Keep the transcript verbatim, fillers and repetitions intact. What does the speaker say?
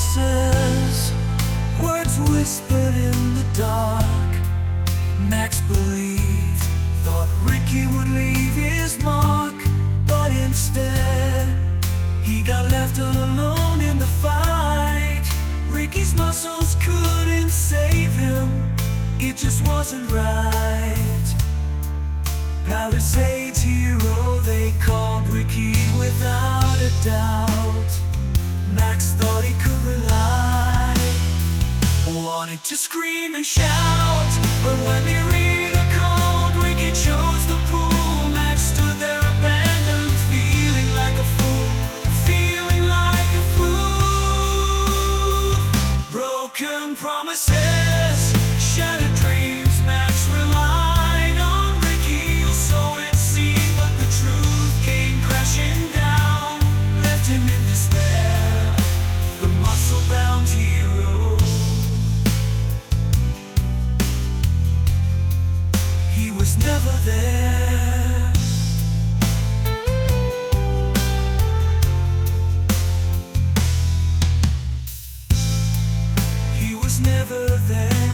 voices, words whispered in the dark. Max believed, thought Ricky would leave his mark, but instead he got left alone in the fight. Ricky's muscles couldn't save him, it just wasn't right. Palisades hero, they called Ricky without a doubt. Max thought he could rely, wanted to scream and shout, but when the arena called, Ricky chose